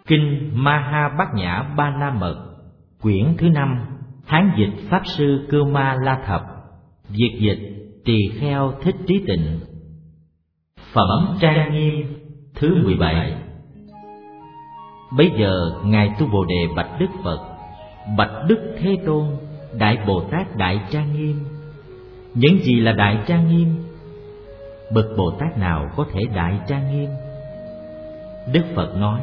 Kinh Maha Bát Nhã Ba La Mật, quyển thứ 5, tháng dịch Pháp Sư Cưu Ma La Thập, việt dịch Tỳ Kheo Thích Trí Tịnh. Phẩm trang nghiêm thứ 17. Bấy giờ ngài Tu Bồ Đề bạch Đức Phật: bạch Đức Thế Tôn, Đại Bồ Tát Đại Trang Nghiêm. Những gì là Đại Trang Nghiêm? Bậc Bồ Tát nào có thể Đại Trang Nghiêm? Đức Phật nói: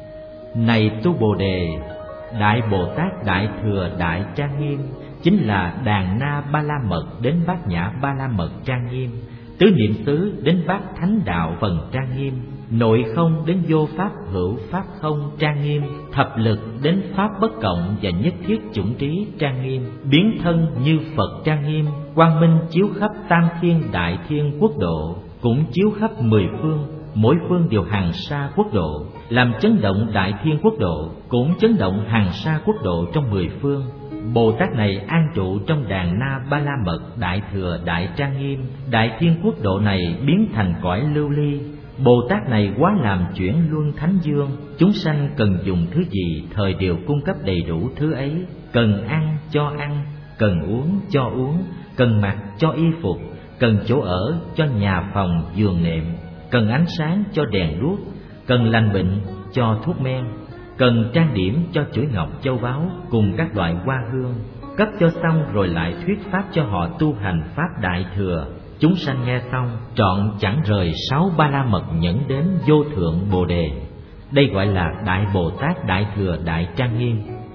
này Tu Bồ Đề, Đại Bồ Tát Đại Thừa Đại Trang Nghiêm chính là Đàn Na Ba La Mật đến Bát Nhã Ba La Mật trang nghiêm, Tứ Niệm xứ đến Bát Thánh Đạo phần trang nghiêm, Nội không đến Vô Pháp Hữu Pháp không trang nghiêm, Thập lực đến Pháp Bất Cộng và Nhất Thiết Chủng Trí trang nghiêm, Biến thân như Phật trang nghiêm, quang minh chiếu khắp Tam Thiên Đại Thiên Quốc độ, cũng chiếu khắp 10 phương, mỗi phương đều hàng sa quốc độ, làm chấn động Đại Thiên Quốc độ, cũng chấn động hàng sa quốc độ trong 10 phương. Bồ Tát này an trụ trong Đàn Na Ba La Mật Đại Thừa Đại Trang Nghiêm, Đại Thiên Quốc độ này biến thành cõi lưu ly. Bồ Tát này quá làm chuyển luân thánh dương, chúng sanh cần dùng thứ gì thời đều cung cấp đầy đủ thứ ấy, cần ăn cho ăn, cần uống cho uống, cần mặc cho y phục, cần chỗ ở cho nhà phòng giường nệm, cần ánh sáng cho đèn đuốc, cần lành bệnh cho thuốc men, cần trang điểm cho chuỗi ngọc châu báu cùng các loại hoa hương. Cấp cho xong rồi lại thuyết pháp cho họ tu hành pháp Đại Thừa. Chúng sanh nghe xong trọn chẳng rời 6 Ba La Mật nhẫn đến vô thượng Bồ Đề. Đây gọi là Đại Bồ Tát Đại Thừa Đại Trang Nghiêm.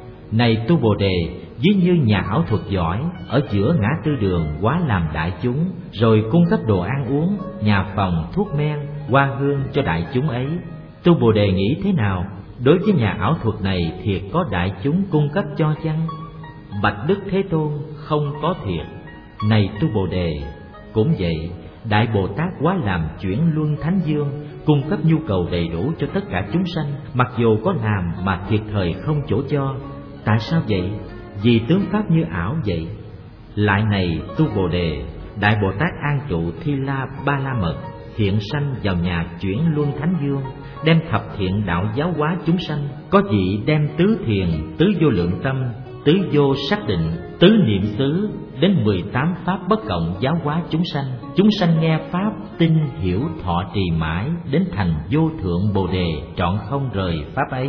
Này Tu Bồ Đề, ví như nhà ảo thuật giỏi ở giữa ngã tư đường quá làm đại chúng, rồi cung cấp đồ ăn uống, nhà phòng, thuốc men, hoa hương cho đại chúng ấy. Tu Bồ Đề nghĩ thế nào? Đối với nhà ảo thuật này thiệt có đại chúng cung cấp cho chăng? Bạch Đức Thế Tôn, không có thiệt. Này Tu Bồ Đề, cũng vậy, Đại Bồ Tát quá làm chuyển luân thánh dương, cung cấp nhu cầu đầy đủ cho tất cả chúng sanh, mặc dù có làm mà thiệt thời không chỗ cho. Tại sao vậy? Vì tướng pháp như ảo vậy. Lại này Tu Bồ Đề, Đại Bồ Tát an trụ Thi La Ba La Mật, hiện sanh vào nhà chuyển luân thánh dương, đem thập thiện đạo giáo hóa chúng sanh. Có vị đem tứ thiền, tứ vô lượng tâm, tứ vô xác định, tứ niệm xứ đến 18 pháp bất cộng giáo hóa chúng sanh. Chúng sanh nghe pháp tin hiểu thọ trì mãi đến thành vô thượng Bồ Đề, trọn không rời pháp ấy.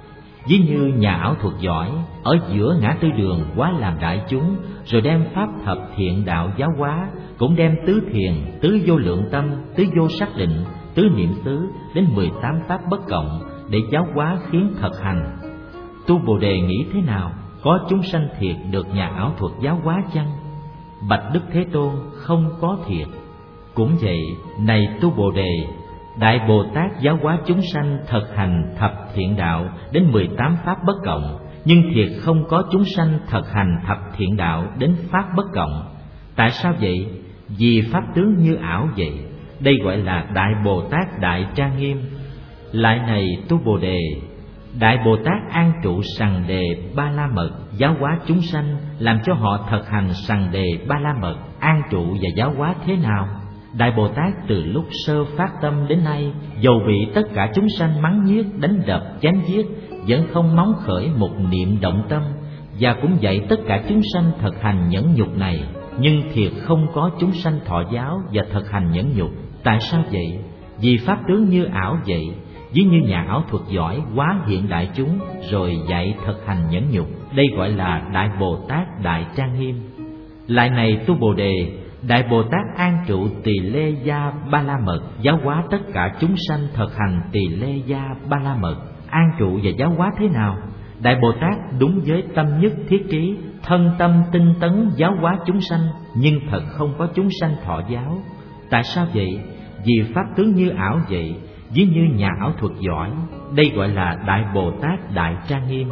Ví như nhà ảo thuật giỏi ở giữa ngã tư đường quá làm đại chúng, rồi đem pháp thập thiện đạo giáo hóa, cũng đem tứ thiền, tứ vô lượng tâm, tứ vô xác định, tứ niệm xứ đến 18 pháp bất cộng để giáo hóa khiến thật hành. Tu Bồ Đề nghĩ thế nào? Có chúng sanh thiệt được nhà ảo thuật giáo hóa chăng? Bạch Đức Thế Tôn, không có thiệt. Cũng vậy, này Tu Bồ Đề, Đại Bồ Tát giáo hóa chúng sanh thật hành thập thiện đạo đến 18 pháp bất cộng, nhưng thiệt không có chúng sanh thật hành thập thiện đạo đến pháp bất cộng. Tại sao vậy? Vì pháp tướng như ảo vậy. Đây gọi là Đại Bồ Tát Đại Trang Nghiêm. Lại này Tu Bồ Đề, Đại Bồ Tát an trụ sằng đề Ba La Mật, giáo hóa chúng sanh, làm cho họ thật hành sằng đề Ba La Mật. An trụ và giáo hóa thế nào? Đại Bồ Tát từ lúc sơ phát tâm đến nay, dầu bị tất cả chúng sanh mắng nhiếc, đánh đập, chém giết, vẫn không móng khởi một niệm động tâm, và cũng dạy tất cả chúng sanh thực hành nhẫn nhục này, nhưng thiệt không có chúng sanh thọ giáo và thực hành nhẫn nhục. Tại sao vậy? Vì pháp tướng như ảo vậy. Ví như nhà ảo thuật giỏi quá hiện đại chúng, rồi dạy thực hành nhẫn nhục. Đây gọi là Đại Bồ Tát Đại Trang Nghiêm. Lại này Tu Bồ Đề, Đại Bồ Tát an trụ Tỳ Lê Gia Ba La Mật, giáo hóa tất cả chúng sanh thực hành Tỳ Lê Gia Ba La Mật. An trụ và giáo hóa thế nào? Đại Bồ Tát đúng với tâm nhất thiết trí, thân tâm tinh tấn giáo hóa chúng sanh, nhưng thật không có chúng sanh thọ giáo. Tại sao vậy? Vì pháp tướng như ảo vậy. Ví như nhà ảo thuật giỏi. Đây gọi là Đại Bồ Tát Đại Trang Nghiêm.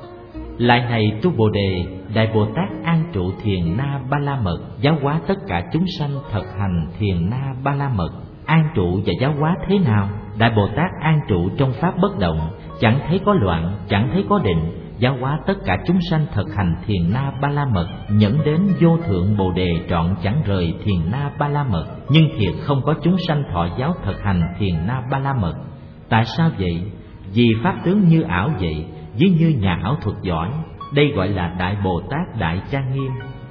Lại này Tu Bồ Đề, Đại Bồ Tát an trụ Thiền Na Ba La Mật, giáo hóa tất cả chúng sanh thực hành Thiền Na Ba La Mật. An trụ và giáo hóa thế nào? Đại Bồ Tát an trụ trong pháp bất động, chẳng thấy có loạn, chẳng thấy có định, giáo hóa tất cả chúng sanh thực hành Thiền Na Ba La Mật, nhẫn đến vô thượng Bồ Đề, trọn chẳng rời Thiền Na Ba La Mật. Nhưng thiệt không có chúng sanh thọ giáo thực hành Thiền Na Ba La Mật. Tại sao vậy? Vì pháp tướng như ảo vậy, ví như nhà ảo thuật giỏi, đây gọi là Đại Bồ Tát Đại Trang Nghiêm.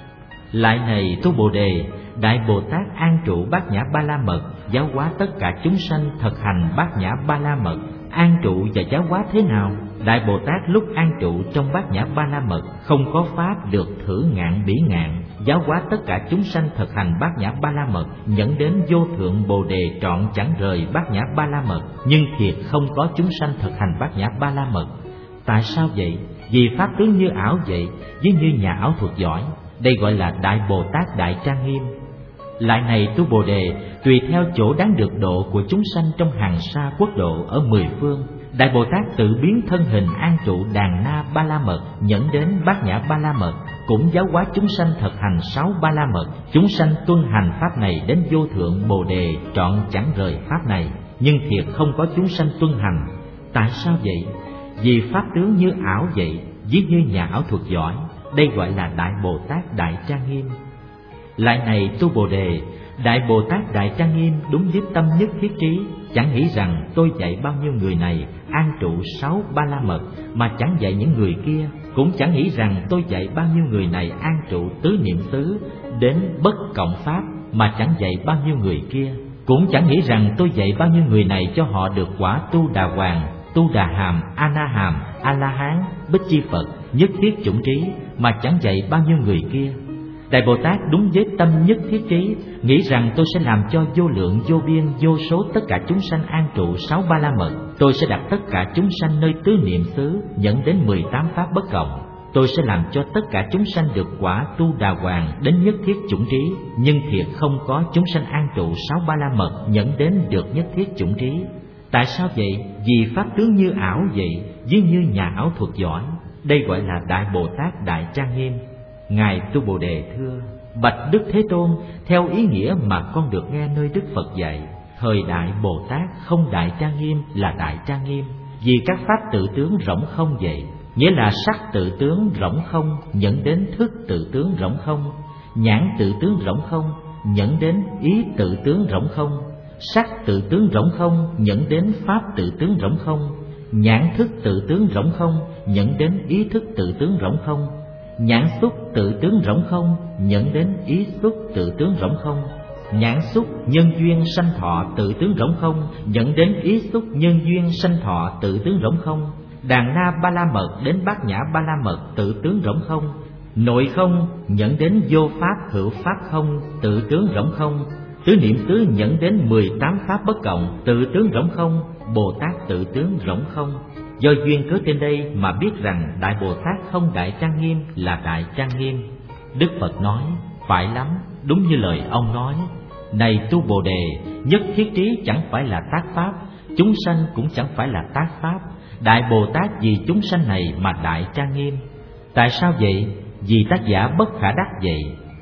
Lại này tu Bồ Đề, Đại Bồ Tát an trụ Bát Nhã Ba La Mật, giáo hóa tất cả chúng sanh thực hành Bát Nhã Ba La Mật. An trụ và giáo hóa thế nào? Đại Bồ Tát lúc an trụ trong Bát Nhã Ba La Mật, không có pháp được thử ngạn bỉ ngạn, giáo hóa tất cả chúng sanh thực hành Bát Nhã Ba La Mật, dẫn đến vô thượng Bồ Đề trọn chẳng rời Bát Nhã Ba La Mật. Nhưng thiệt không có chúng sanh thực hành Bát Nhã Ba La Mật. Tại sao vậy? Vì pháp tướng như ảo vậy, với như nhà ảo thuật giỏi, đây gọi là Đại Bồ Tát Đại Trang Nghiêm. Lại này tu Bồ Đề, tùy theo chỗ đáng được độ của chúng sanh trong hàng sa quốc độ ở mười phương, Đại Bồ Tát tự biến thân hình an trụ Đàn Na Ba La Mật, dẫn đến Bát Nhã Ba La Mật, cũng giáo hóa chúng sanh thực hành 6 Ba La Mật. Chúng sanh tuân hành pháp này đến vô thượng Bồ Đề trọn chẳng rời pháp này, nhưng thiệt không có chúng sanh tuân hành. Tại sao vậy? Vì pháp tướng như ảo vậy, ví như nhà ảo thuật giỏi, đây gọi là Đại Bồ Tát Đại Trang Nghiêm. Lại này tu Bồ Đề, Đại Bồ Tát Đại Trang Nghiêm đúng với tâm nhất thiết trí, chẳng nghĩ rằng tôi dạy bao nhiêu người này an trụ 6 Ba La Mật mà chẳng dạy những người kia, cũng chẳng nghĩ rằng tôi dạy bao nhiêu người này an trụ tứ niệm xứ đến bất cộng pháp mà chẳng dạy bao nhiêu người kia, cũng chẳng nghĩ rằng tôi dạy bao nhiêu người này cho họ được quả Tu Đà Hoàng, Tu Đà Hàm, A Na Hàm, A La Hán, Bích Chi Phật, nhất thiết chủng trí mà chẳng dạy bao nhiêu người kia. Đại Bồ Tát đúng với tâm nhất thiết trí, nghĩ rằng tôi sẽ làm cho vô lượng vô biên vô số tất cả chúng sanh an trụ 6 Ba La Mật. Tôi sẽ đặt tất cả chúng sanh nơi tứ niệm xứ, dẫn đến 18 pháp bất cộng. Tôi sẽ làm cho tất cả chúng sanh được quả Tu Đà Hoàng đến nhất thiết chủng trí. Nhưng thiệt không có chúng sanh an trụ 6 Ba La Mật dẫn đến được nhất thiết chủng trí. Tại sao vậy? Vì pháp tướng như ảo vậy, ví như nhà ảo thuật giỏi, đây gọi là Đại Bồ Tát Đại Trang Nghiêm. Ngài tu Bồ Đề thưa: Bạch Đức Thế Tôn, theo ý nghĩa mà con được nghe nơi Đức Phật dạy, thời Đại Bồ Tát không Đại Trang Nghiêm là Đại Trang Nghiêm, vì các pháp tự tướng rỗng không vậy. Nghĩa là sắc tự tướng rỗng không dẫn đến thức tự tướng rỗng không, nhãn tự tướng rỗng không dẫn đến ý tự tướng rỗng không, sắc tự tướng rỗng không dẫn đến pháp tự tướng rỗng không, nhãn thức tự tướng rỗng không dẫn đến ý thức tự tướng rỗng không, nhãn xúc tự tướng rỗng không dẫn đến ý xúc tự tướng rỗng không, nhãn xúc nhân duyên sanh thọ tự tướng rỗng không dẫn đến ý xúc nhân duyên sanh thọ tự tướng rỗng không, Đàn Na Ba La Mật đến Bát Nhã Ba La Mật tự tướng rỗng không, nội không dẫn đến vô pháp hữu pháp không tự tướng rỗng không, tứ niệm xứ dẫn đến 18 pháp bất cộng tự tướng rỗng không, Bồ Tát tự tướng rỗng không. Do duyên cớ trên đây mà biết rằng Đại Bồ Tát không Đại Trang Nghiêm là Đại Trang Nghiêm. Đức Phật nói: phải lắm, đúng như lời ông nói. Này tu Bồ Đề, nhất thiết trí chẳng phải là tác pháp, chúng sanh cũng chẳng phải là tác pháp. Đại Bồ Tát vì chúng sanh này mà Đại Trang Nghiêm. Tại sao vậy? Vì tác giả bất khả đắc vậy.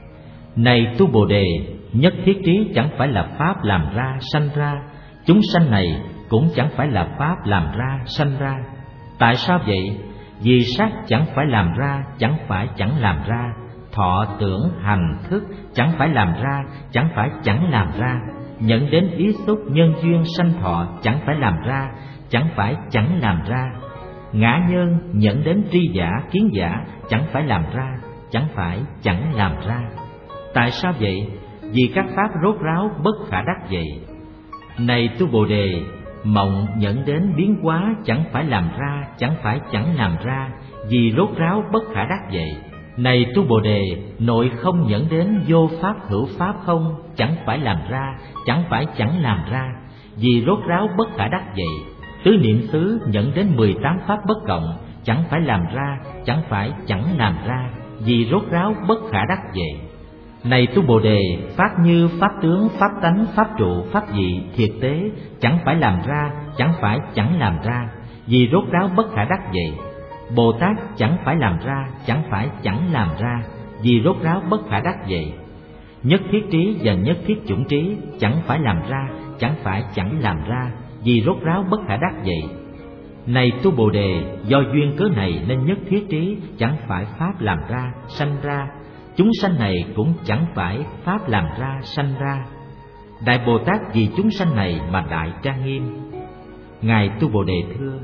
Này tu Bồ Đề, nhất thiết trí chẳng phải là pháp làm ra sanh ra, chúng sanh này cũng chẳng phải là pháp làm ra sanh ra. Tại sao vậy? Vì sắc chẳng phải làm ra, chẳng phải chẳng làm ra, thọ tưởng hành thức chẳng phải làm ra, chẳng phải chẳng làm ra, nhận đến ý xúc nhân duyên sanh thọ chẳng phải làm ra, chẳng phải chẳng làm ra, ngã nhân nhận đến tri giả kiến giả chẳng phải làm ra, chẳng phải chẳng làm ra. Tại sao vậy? Vì các pháp rốt ráo bất khả đắc vậy. Này tu Bồ Đề, mộng dẫn đến biến hóa chẳng phải làm ra, chẳng phải chẳng làm ra, vì rốt ráo bất khả đắc vậy. Này tu Bồ Đề, nội không dẫn đến vô pháp hữu pháp không, chẳng phải làm ra, chẳng phải chẳng làm ra, vì rốt ráo bất khả đắc vậy. Tứ niệm xứ dẫn đến 18 pháp bất cộng, chẳng phải làm ra, chẳng phải chẳng làm ra, vì rốt ráo bất khả đắc vậy. Này tu Bồ Đề, pháp như pháp tướng, pháp tánh, pháp trụ, pháp vị, thiệt tế, chẳng phải làm ra, chẳng phải chẳng làm ra, vì rốt ráo bất khả đắc vậy. Bồ Tát chẳng phải làm ra, chẳng phải chẳng làm ra, vì rốt ráo bất khả đắc vậy. Nhất thiết trí và nhất thiết chủng trí chẳng phải làm ra, chẳng phải chẳng làm ra, vì rốt ráo bất khả đắc vậy. Này tu Bồ Đề, do duyên cớ này nên nhất thiết trí chẳng phải pháp làm ra, sanh ra, chúng sanh này cũng chẳng phải pháp làm ra, sanh ra. Đại Bồ Tát vì chúng sanh này mà Đại Trang Nghiêm. Ngài tu Bồ Đề thưa: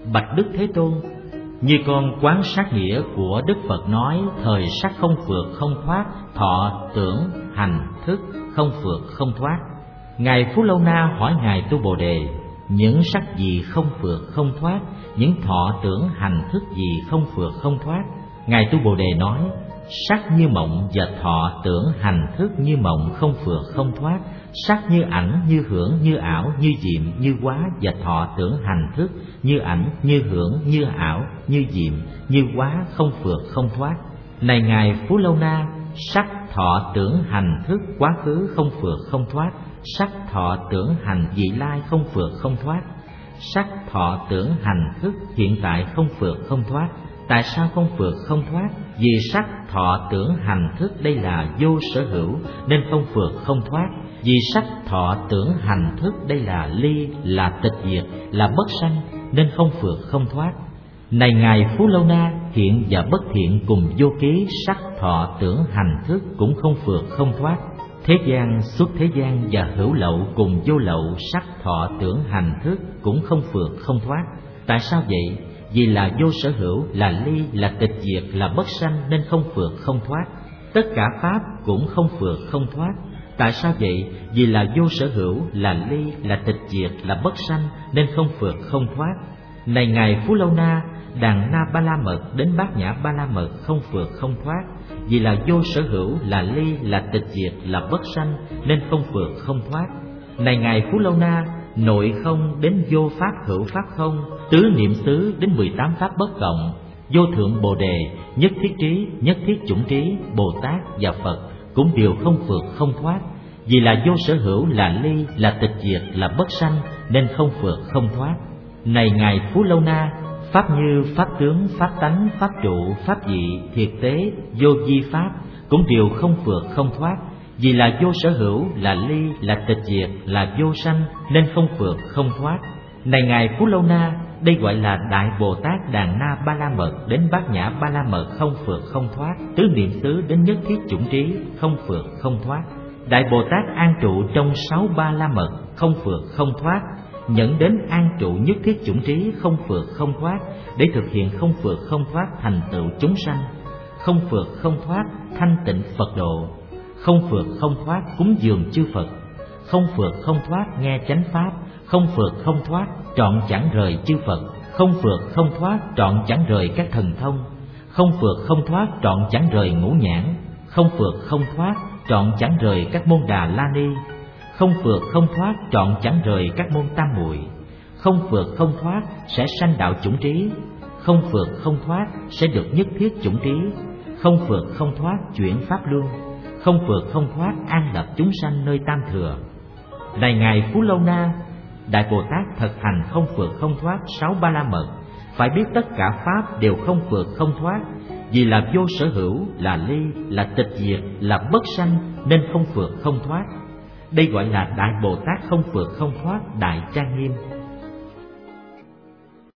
Bạch Đức Thế Tôn, như con quán sát nghĩa của Đức Phật nói thời sắc không phược không thoát, thọ tưởng hành thức không phược không thoát. Ngài Phú Lâu Na hỏi Ngài Tu Bồ Đề, những sắc gì không phược không thoát, những thọ tưởng hành thức gì không phược không thoát? Ngài Tu Bồ Đề nói, sắc như mộng và thọ tưởng hành thức như mộng không phược không thoát. Sắc như ảnh, như hưởng, như ảo, như diệm, như hóa và thọ tưởng hành thức như ảnh, như hưởng, như ảo, như diệm, như hóa không phược không thoát. Này Ngài Phú Lâu Na, sắc thọ tưởng hành thức quá khứ không phược không thoát, sắc thọ tưởng hành vị lai không phược không thoát, sắc thọ tưởng hành thức hiện tại không phược không thoát. Tại sao không phược không thoát? Vì sắc thọ tưởng hành thức đây là vô sở hữu nên không phược không thoát. Vì sắc thọ tưởng hành thức đây là ly, là tịch diệt, là bất sanh nên không phược không thoát. Này Ngài Phú Lâu Na, thiện và bất thiện cùng vô ký, sắc thọ tưởng hành thức cũng không phược không thoát. Thế gian, xuất thế gian và hữu lậu cùng vô lậu, sắc thọ tưởng hành thức cũng không phược không thoát. Tại sao vậy? Vì là vô sở hữu, là ly, là tịch diệt, là bất sanh nên không phược không thoát. Tất cả pháp cũng không phược không thoát. Tại sao vậy? Vì là vô sở hữu, là ly, là tịch diệt, là bất sanh nên không phược không thoát. Này Ngài Phú Lâu Na, đàn na ba la mật đến bát nhã ba la mật không phược không thoát. Vì là vô sở hữu, là ly, là tịch diệt, là bất sanh nên không phược không thoát. Này Ngài Phú Lâu Na, nội không đến vô pháp hữu pháp không, tứ niệm xứ đến 18 pháp bất cộng, vô thượng bồ đề, nhất thiết trí, nhất thiết chủng trí, Bồ Tát và Phật cũng đều không phược không thoát. Vì là vô sở hữu, là ly, là tịch diệt, là bất sanh nên không phược không thoát. Này Ngài Phú Lâu Na, pháp như pháp tướng, pháp tánh, pháp trụ, pháp vị, thiệt tế, vô vi pháp cũng đều không phược không thoát. Vì là vô sở hữu, là ly, là tịch diệt, là vô sanh nên không phược không thoát. Này Ngài Phú Lâu Na, đây gọi là Đại Bồ Tát Đàn Na Ba La Mật đến bát nhã ba la mật không phược không thoát, tứ niệm xứ đến nhất thiết chủng trí không phược không thoát. Đại Bồ Tát an trụ trong 6 ba la mật không phược không thoát, nhận đến an trụ nhất thiết chủng trí không phược không thoát để thực hiện không phược không thoát thành tựu chúng sanh, không phược không thoát thanh tịnh Phật độ, không phược không thoát cúng dường chư Phật, không phược không thoát nghe chánh pháp, không phược không thoát trọn chẳng rời chư Phật, không phược không thoát trọn chẳng rời các thần thông, không phược không thoát trọn chẳng rời ngũ nhãn, không phược không thoát trọn chẳng rời các môn Đà La Ni, không phược không thoát trọn chẳng rời các môn Tam Muội, không phược không thoát sẽ sanh đạo chủng trí, không phược không thoát sẽ được nhất thiết chủng trí, không phược không thoát chuyển pháp luân, không phược không thoát an lập chúng sanh nơi tam thừa. Này Ngài Phú Lâu Na, Đại Bồ Tát thực hành không phược không thoát 6 ba la mật, phải biết tất cả pháp đều không phược không thoát. Vì là vô sở hữu, là ly, là tịch diệt, là bất sanh nên không phược không thoát. Đây gọi là Đại Bồ Tát không phược không thoát đại trang nghiêm.